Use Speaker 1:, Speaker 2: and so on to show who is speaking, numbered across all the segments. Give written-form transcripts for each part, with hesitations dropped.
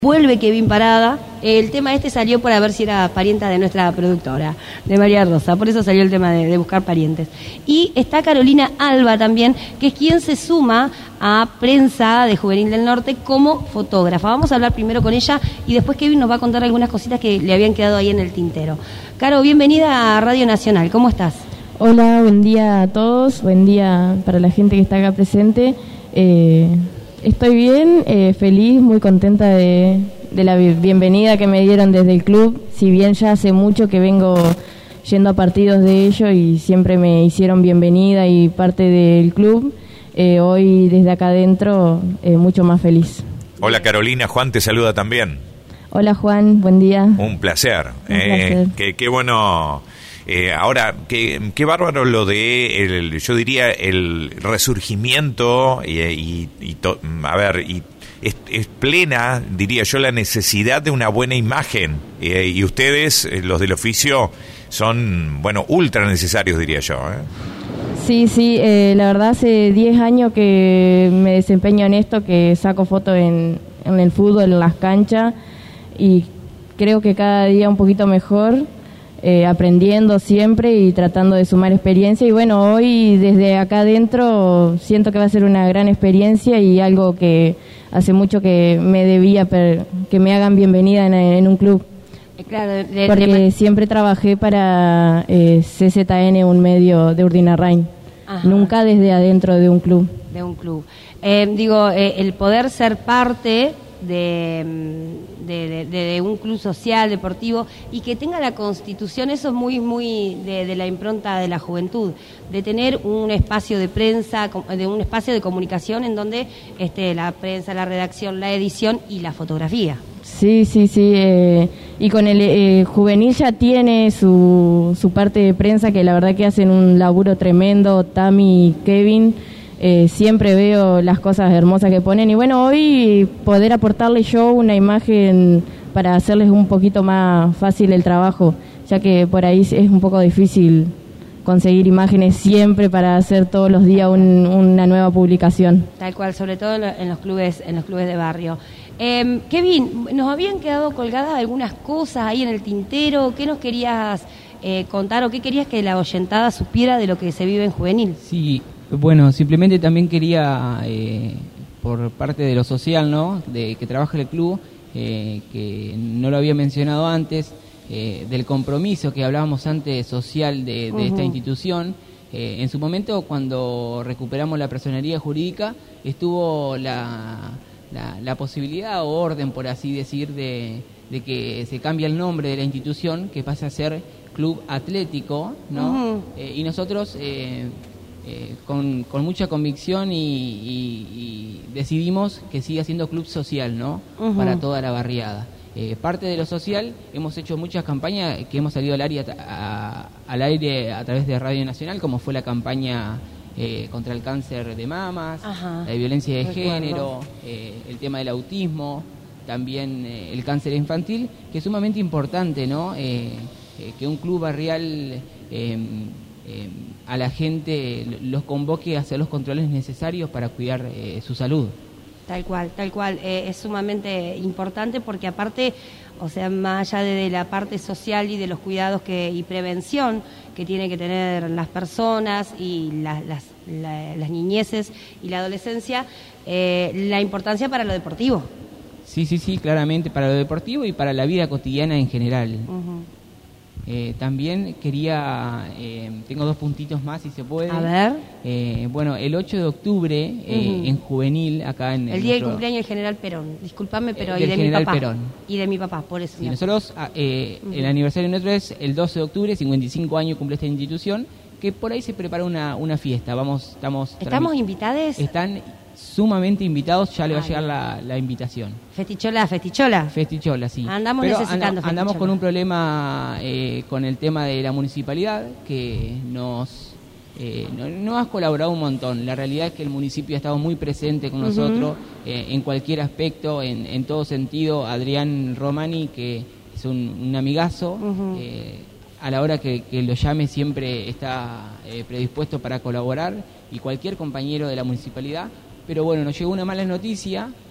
Speaker 1: Vuelve Kevin Parada. El tema este salió para ver si era parienta de nuestra productora, de María Rosa. Por eso salió el tema de buscar parientes. Y está Carolina Alba también, que es quien se suma a Prensa de Juvenil del Norte como fotógrafa. Vamos a hablar primero con ella y después Kevin nos va a contar algunas cositas que le habían quedado ahí en el tintero. Caro, bienvenida a Radio Nacional. ¿Cómo estás?
Speaker 2: Hola, buen día a todos. Buen día para la gente que está acá presente. Estoy bien, feliz, muy contenta de la bienvenida que me dieron desde el club. Si bien ya hace mucho que vengo yendo a partidos de ellos y siempre me hicieron bienvenida y parte del club, hoy desde acá adentro mucho más feliz.
Speaker 3: Hola Carolina, Juan te saluda también.
Speaker 2: Hola Juan, buen día.
Speaker 3: Un placer. Qué bueno. Ahora, qué bárbaro lo de, yo diría, el resurgimiento y es plena, diría yo, la necesidad de una buena imagen. Y ustedes, los del oficio, son, bueno, ultra necesarios, diría yo.
Speaker 2: Sí, la verdad hace 10 años que me desempeño en esto, que saco fotos en el fútbol, en las canchas, y creo que cada día un poquito mejor. Aprendiendo siempre y tratando de sumar experiencia, y bueno, hoy desde acá adentro siento que va a ser una gran experiencia y algo que hace mucho que me debía que me hagan bienvenida en un club. Claro, porque siempre trabajé para CZN, un medio de Urdinarrain. Ajá. Nunca desde adentro de un club.
Speaker 1: El poder ser parte de un club social, deportivo, y que tenga la Constitución, eso es muy de la impronta de la juventud, de tener un espacio de prensa, de un espacio de comunicación en donde la prensa, la redacción, la edición y la fotografía.
Speaker 2: Sí, y con el juvenil ya tiene su parte de prensa, que la verdad que hacen un laburo tremendo, Tami y Kevin. Siempre veo las cosas hermosas que ponen, y bueno, hoy poder aportarle yo una imagen para hacerles un poquito más fácil el trabajo, ya que por ahí es un poco difícil conseguir imágenes siempre para hacer todos los días una nueva publicación.
Speaker 1: Tal cual, sobre todo en los clubes de barrio. Kevin, nos habían quedado colgadas algunas cosas ahí en el tintero. ¿Qué nos querías contar o qué querías que la oyentada supiera de lo que se vive en juvenil?
Speaker 4: Sí. Bueno, simplemente también quería, por parte de lo social, ¿no?, de que trabaja el club, que no lo había mencionado antes, del compromiso que hablábamos antes social de esta institución. En su momento, cuando recuperamos la personería jurídica, estuvo la posibilidad o orden, por así decir, de que se cambie el nombre de la institución, que pase a ser Club Atlético, ¿no? Y nosotros... con mucha convicción y decidimos que siga siendo club social, ¿no? Para toda la barriada. Parte de lo social, hemos hecho muchas campañas que hemos salido al aire a través de Radio Nacional, como fue la campaña contra el cáncer de mamas, la violencia de género, el tema del autismo, también el cáncer infantil, que es sumamente importante, ¿no? Que un club barrial a la gente los convoque a hacer los controles necesarios para cuidar su salud.
Speaker 1: Tal cual, es sumamente importante porque aparte, o sea, más allá de la parte social y de los cuidados y prevención que tienen que tener las personas y las niñeces y la adolescencia, la importancia para lo deportivo.
Speaker 4: Sí, claramente para lo deportivo y para la vida cotidiana en general. También quería, tengo 2 puntitos más si se puede.
Speaker 1: A ver.
Speaker 4: Bueno, el 8 de octubre en Juvenil, acá en
Speaker 1: el día del cumpleaños del General Perón, discúlpame, pero y de mi papá. Perón. Y de mi papá, por eso.
Speaker 4: Sí, nosotros, el aniversario nuestro es el 12 de octubre, 55 años cumple esta institución, que por ahí se prepara una fiesta. ¿Estamos
Speaker 1: invitados?
Speaker 4: Están sumamente invitados, ya le va a llegar la invitación.
Speaker 1: Festichola,
Speaker 4: sí.
Speaker 1: Andamos
Speaker 4: con un problema con el tema de la municipalidad, que nos has colaborado un montón. La realidad es que el municipio ha estado muy presente con nosotros en cualquier aspecto, en todo sentido. Adrián Romani, que es un amigazo, a la hora que lo llame siempre está predispuesto para colaborar, y cualquier compañero de la municipalidad. Pero bueno, nos llegó una mala noticia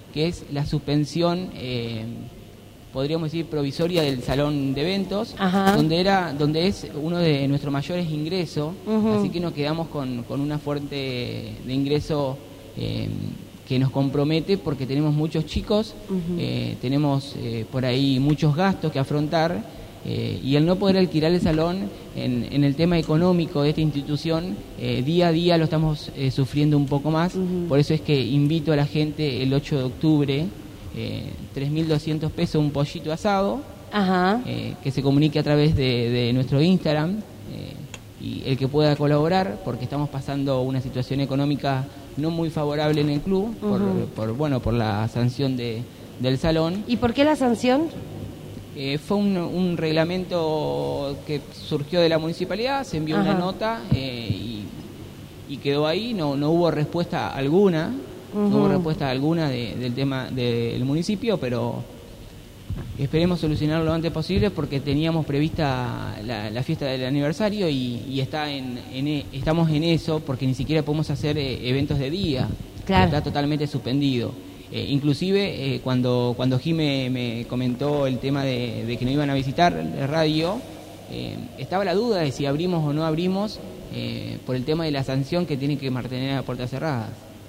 Speaker 4: que es la suspensión, podríamos decir, provisoria del salón de eventos, donde es uno de nuestros mayores ingresos, así que nos quedamos con una fuente de ingreso que nos compromete porque tenemos muchos chicos, tenemos por ahí muchos gastos que afrontar, y el no poder alquilar el salón en el tema económico de esta institución, día a día lo estamos sufriendo un poco más. Por eso es que invito a la gente el 8 de octubre, 3.200 pesos un pollito asado, que se comunique a través de nuestro Instagram, y el que pueda colaborar, porque estamos pasando una situación económica no muy favorable en el club por la sanción del salón.
Speaker 1: ¿Y por qué la sanción?
Speaker 4: Fue un reglamento que surgió de la municipalidad, se envió una nota y quedó ahí, no hubo respuesta alguna. No hubo respuesta alguna del tema del municipio, pero esperemos solucionarlo lo antes posible porque teníamos prevista la fiesta del aniversario y estamos en eso porque ni siquiera podemos hacer eventos de día. Claro. Está totalmente suspendido. Inclusive cuando Jime me comentó el tema de que no iban a visitar la radio, estaba la duda de si abrimos o no abrimos por el tema de la sanción que tiene que mantener a puertas cerradas.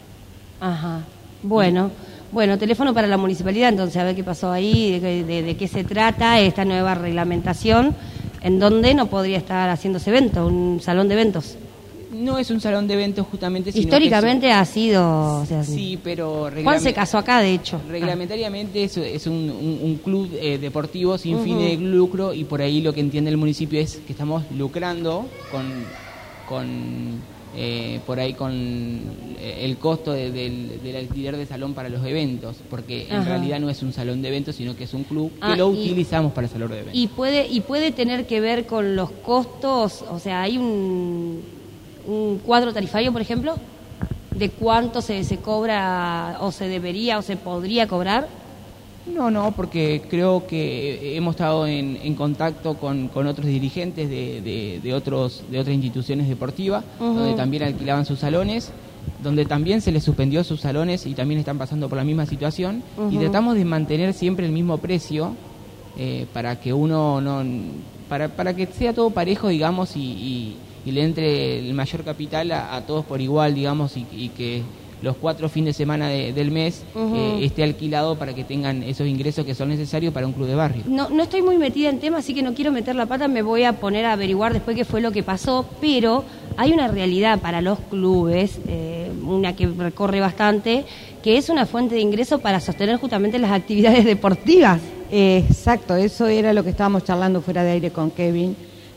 Speaker 4: Bueno, teléfono para la municipalidad, entonces a ver qué pasó ahí, de qué se trata esta nueva reglamentación, en donde no podría estar haciéndose evento, un salón de eventos. No es un salón de eventos justamente, sino
Speaker 1: históricamente que ha sido, o sea,
Speaker 4: sí, pero
Speaker 1: Juan se casó acá, de hecho.
Speaker 4: Reglamentariamente es un club deportivo sin fines de lucro, y por ahí lo que entiende el municipio es que estamos lucrando con el costo del alquiler de salón para los eventos, porque en realidad no es un salón de eventos, sino que es un club que lo utilizamos para salón de eventos.
Speaker 1: Y puede tener que ver con los costos, o sea, hay un cuadro tarifario, por ejemplo, de cuánto se cobra o se debería o se podría cobrar.
Speaker 4: No, porque creo que hemos estado en contacto con otros dirigentes de otras instituciones deportivas, donde también alquilaban sus salones, donde también se les suspendió sus salones y también están pasando por la misma situación, y tratamos de mantener siempre el mismo precio para que para que sea todo parejo, digamos, y le entre el mayor capital a todos por igual, digamos, y que los 4 fines de semana del mes esté alquilado para que tengan esos ingresos que son necesarios para un club de barrio.
Speaker 1: No estoy muy metida en tema, así que no quiero meter la pata, me voy a poner a averiguar después qué fue lo que pasó, pero hay una realidad para los clubes, una que recorre bastante, que es una fuente de ingreso para sostener justamente las actividades deportivas.
Speaker 5: Exacto, eso era lo que estábamos charlando fuera de aire con Kevin.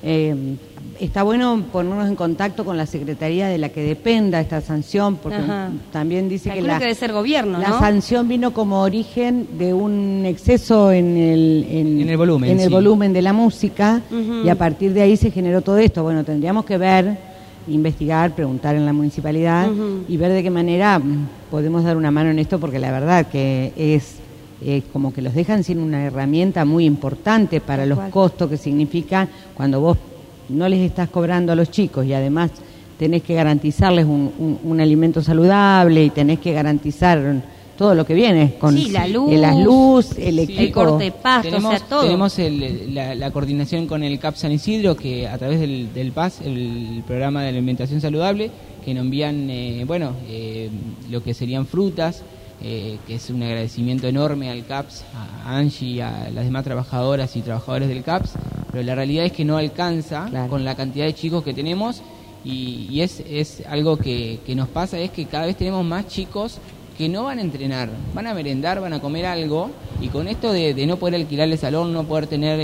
Speaker 5: Está bueno ponernos en contacto con la secretaría de la que dependa esta sanción, porque también dice que
Speaker 1: debe ser gobierno,
Speaker 5: la sanción vino como origen de un exceso en el volumen de la música, y a partir de ahí se generó todo esto. Bueno, tendríamos que ver, investigar, preguntar en la municipalidad y ver de qué manera podemos dar una mano en esto, porque la verdad que es como que los dejan sin una herramienta muy importante para los costos que significa cuando vos no les estás cobrando a los chicos y además tenés que garantizarles un alimento saludable y tenés que garantizar todo lo que viene con
Speaker 1: la luz,
Speaker 5: el
Speaker 1: corte de pasto, todo.
Speaker 4: Tenemos la coordinación con el CAP San Isidro, que a través del PAS, el programa de alimentación saludable, que nos envían lo que serían frutas, que es un agradecimiento enorme al CAPS, a Angie, a las demás trabajadoras y trabajadores del CAPS, pero la realidad es que no alcanza con la cantidad de chicos que tenemos, y es algo que nos pasa, es que cada vez tenemos más chicos que no van a entrenar, van a merendar, van a comer algo, y con esto de no poder alquilar el salón, no poder tener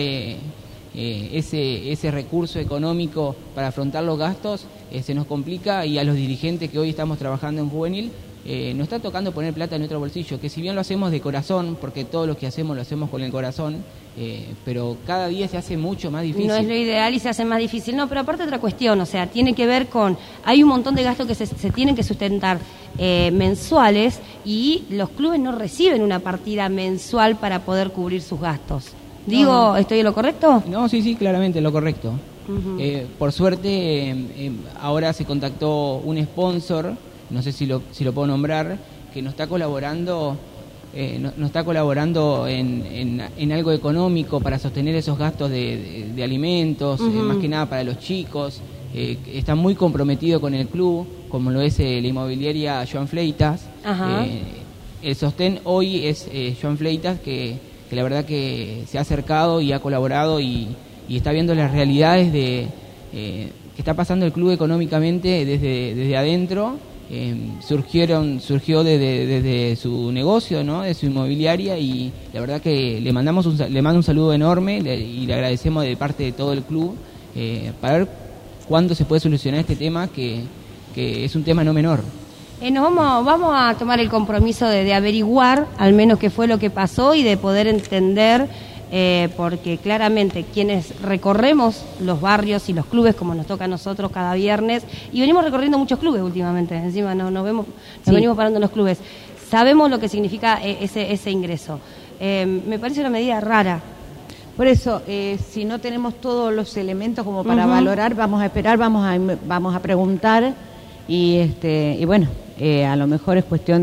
Speaker 4: ese recurso económico para afrontar los gastos, se nos complica, y a los dirigentes que hoy estamos trabajando en juvenil, nos está tocando poner plata en nuestro bolsillo, que si bien lo hacemos de corazón, porque todo lo que hacemos lo hacemos con el corazón, pero cada día se hace mucho más difícil.
Speaker 1: No es lo ideal y se hace más difícil. No, pero aparte otra cuestión, o sea, tiene que ver con, hay un montón de gastos que se tienen que sustentar mensuales, y los clubes no reciben una partida mensual para poder cubrir sus gastos. Digo, ¿estoy en lo correcto?
Speaker 4: No, sí, claramente en lo correcto. Por suerte, ahora se contactó un sponsor, no sé si lo puedo nombrar, que nos está colaborando no está colaborando en algo económico para sostener esos gastos de alimentos, más que nada para los chicos. Está muy comprometido con el club, como lo es la inmobiliaria Joan Fleitas. El sostén hoy es Joan Fleitas, que la verdad que se ha acercado y ha colaborado y está viendo las realidades de que está pasando el club económicamente desde adentro. Surgió desde su negocio, ¿no? De su inmobiliaria, y la verdad que le mando un saludo enorme y le agradecemos de parte de todo el club para ver cuándo se puede solucionar este tema, que es un tema no menor.
Speaker 1: Vamos a tomar el compromiso de averiguar al menos qué fue lo que pasó y de poder entender, porque claramente quienes recorremos los barrios y los clubes, como nos toca a nosotros cada viernes, y venimos recorriendo muchos clubes últimamente, encima nos venimos parando en los clubes, sabemos lo que significa ese ingreso. Me parece una medida rara.
Speaker 5: Por eso, si no tenemos todos los elementos como para valorar, vamos a esperar, vamos a preguntar, y bueno, a lo mejor es cuestión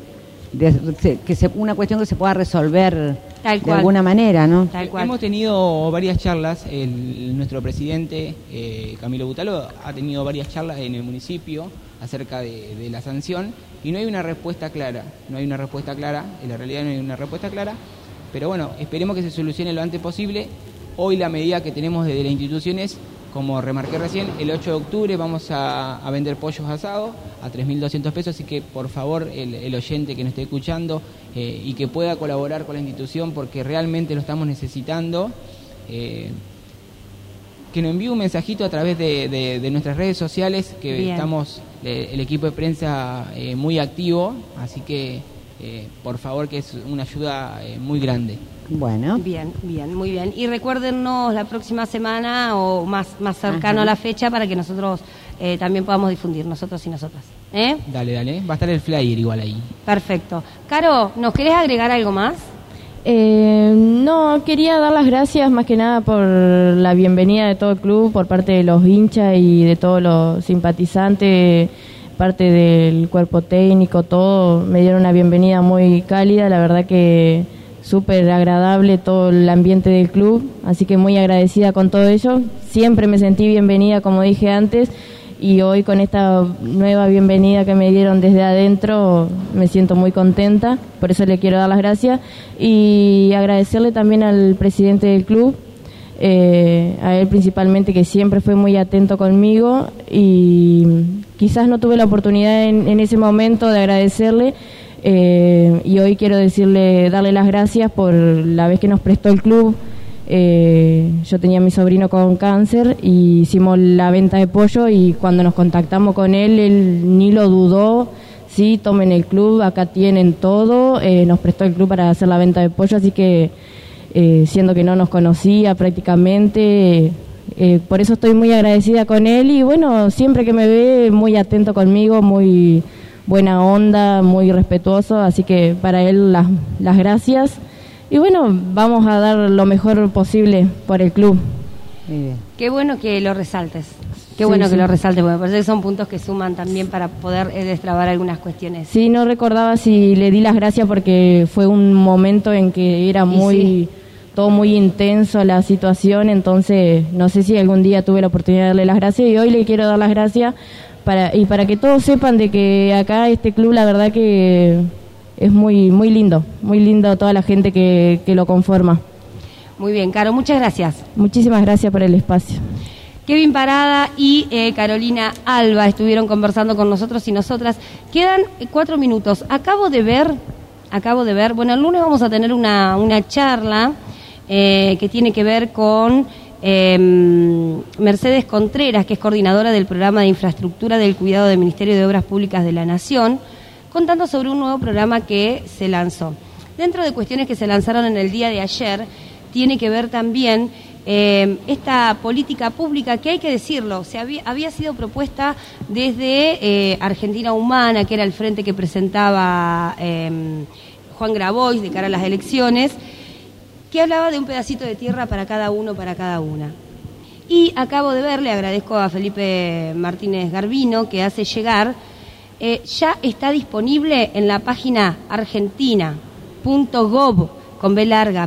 Speaker 5: una cuestión que se pueda resolver de alguna manera, ¿no?
Speaker 4: Hemos tenido varias charlas, nuestro presidente Camilo Butalo ha tenido varias charlas en el municipio acerca de la sanción, y no hay una respuesta clara, en la realidad no hay una respuesta clara, pero bueno, esperemos que se solucione lo antes posible. Hoy la medida que tenemos desde la institución es, como remarqué recién, el 8 de octubre vamos a vender pollos asados a 3.200 pesos, así que por favor el oyente que nos esté escuchando y que pueda colaborar con la institución, porque realmente lo estamos necesitando, que nos envíe un mensajito a través de nuestras redes sociales, que
Speaker 1: Bien.
Speaker 4: Estamos el equipo de prensa muy activo, así que por favor, que es una ayuda muy grande.
Speaker 5: Bueno.
Speaker 1: Bien, muy bien. Y recuérdennos la próxima semana o más cercano a la fecha para que nosotros también podamos difundir, nosotros y nosotras.
Speaker 4: Dale. Va a estar el flyer igual ahí.
Speaker 1: Perfecto. Caro, ¿nos querés agregar algo más?
Speaker 2: No, quería dar las gracias más que nada por la bienvenida de todo el club, por parte de los hinchas y de todos los simpatizantes, parte del cuerpo técnico, todo. Me dieron una bienvenida muy cálida, la verdad que súper agradable todo el ambiente del club, así que muy agradecida con todo ello. Siempre me sentí bienvenida, como dije antes, y hoy con esta nueva bienvenida que me dieron desde adentro me siento muy contenta, por eso le quiero dar las gracias y agradecerle también al presidente del club, a él principalmente, que siempre fue muy atento conmigo, y quizás no tuve la oportunidad en ese momento de agradecerle, y hoy quiero darle las gracias por la vez que nos prestó el club. Yo tenía a mi sobrino con cáncer y hicimos la venta de pollo, y cuando nos contactamos con él ni lo dudó. Sí, tomen el club, acá tienen todo. Nos prestó el club para hacer la venta de pollo, así que siendo que no nos conocía prácticamente, por eso estoy muy agradecida con él, y bueno, siempre que me ve muy atento conmigo, muy buena onda, muy respetuoso, así que para él las gracias. Y bueno, vamos a dar lo mejor posible por el club.
Speaker 1: Qué bueno que lo resaltes. Qué bueno que lo resaltes, porque me parece que son puntos que suman también para poder destrabar algunas cuestiones.
Speaker 2: Sí, no recordaba si le di las gracias, porque fue un momento en que era todo muy intenso la situación, entonces no sé si algún día tuve la oportunidad de darle las gracias, y hoy le quiero dar las gracias para que todos sepan de que acá este club, la verdad que es muy lindo toda la gente que lo conforma.
Speaker 1: Muy bien, Caro, muchas gracias.
Speaker 2: Muchísimas gracias por el espacio.
Speaker 1: Kevin Parada y Carolina Alba estuvieron conversando con nosotros y nosotras. Quedan 4 minutos. Acabo de ver, bueno, el lunes vamos a tener una charla que tiene que ver con Mercedes Contreras, que es coordinadora del programa de infraestructura del cuidado del Ministerio de Obras Públicas de la Nación, contando sobre un nuevo programa que se lanzó. Dentro de cuestiones que se lanzaron en el día de ayer, tiene que ver también esta política pública, que hay que decirlo, había sido propuesta desde Argentina Humana, que era el frente que presentaba Juan Grabois de cara a las elecciones, que hablaba de un pedacito de tierra para cada uno, para cada una. Y acabo de ver, le agradezco a Felipe Martínez Garbino, que hace llegar, ya está disponible en la página argentina .gov con B larga,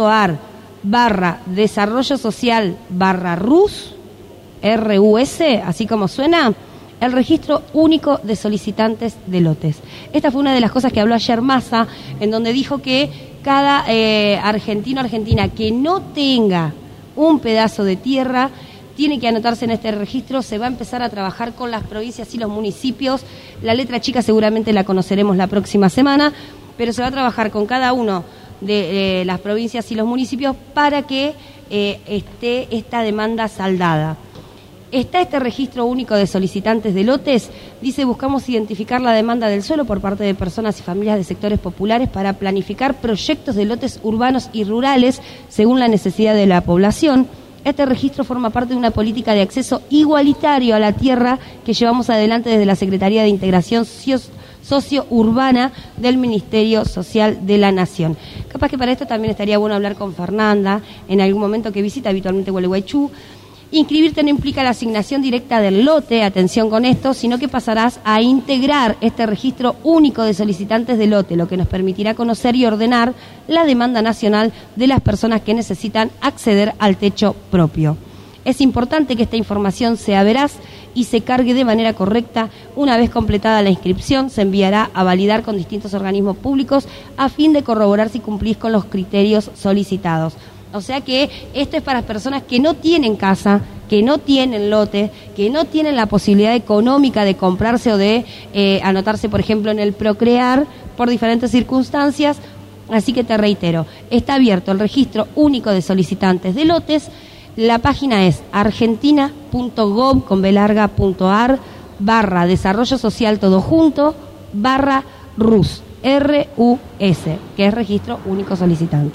Speaker 1: .ar/desarrollo social /RUS, RUS, así como suena, el registro único de solicitantes de lotes. Esta fue una de las cosas que habló ayer Massa, en donde dijo que cada argentino o argentina que no tenga un pedazo de tierra tiene que anotarse en este registro. Se va a empezar a trabajar con las provincias y los municipios. La letra chica seguramente la conoceremos la próxima semana, pero se va a trabajar con cada uno de las provincias y los municipios para que esté esta demanda saldada. Está este registro único de solicitantes de lotes. Dice, buscamos identificar la demanda del suelo por parte de personas y familias de sectores populares para planificar proyectos de lotes urbanos y rurales según la necesidad de la población. Este registro forma parte de una política de acceso igualitario a la tierra que llevamos adelante desde la Secretaría de Integración Socio-Urbana del Ministerio Social de la Nación. Capaz que para esto también estaría bueno hablar con Fernanda en algún momento que visita habitualmente Gualeguaychú. Inscribirte no implica la asignación directa del lote, atención con esto, sino que pasarás a integrar este registro único de solicitantes de lote, lo que nos permitirá conocer y ordenar la demanda nacional de las personas que necesitan acceder al techo propio. Es importante que esta información sea veraz y se cargue de manera correcta. Una vez completada la inscripción, se enviará a validar con distintos organismos públicos a fin de corroborar si cumplís con los criterios solicitados. O sea que esto es para personas que no tienen casa, que no tienen lote, que no tienen la posibilidad económica de comprarse o de anotarse, por ejemplo, en el Procrear por diferentes circunstancias. Así que te reitero, está abierto el registro único de solicitantes de lotes. La página es argentina.gov con B larga .ar/desarrollo social todo junto /RUS, RUS, que es registro único solicitante.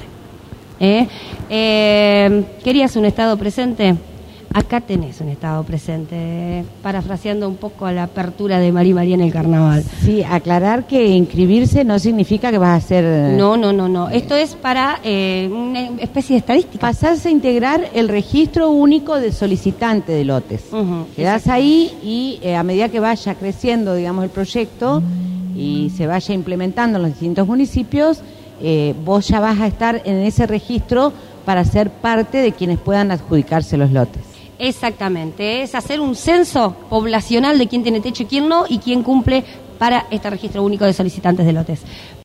Speaker 1: ¿Querías un estado presente? Acá tenés un estado presente, parafraseando un poco a la apertura de María en el carnaval.
Speaker 5: Sí, aclarar que inscribirse no significa que vas a hacer...
Speaker 1: No. Esto es para una especie de estadística.
Speaker 5: Pasarse a integrar el registro único de solicitante de lotes. Quedás ahí y a medida que vaya creciendo, digamos, el proyecto y se vaya implementando en los distintos municipios, vos ya vas a estar en ese registro para ser parte de quienes puedan adjudicarse los lotes.
Speaker 1: Exactamente, es hacer un censo poblacional de quién tiene techo y quién no, y quién cumple para este registro único de solicitantes de lotes.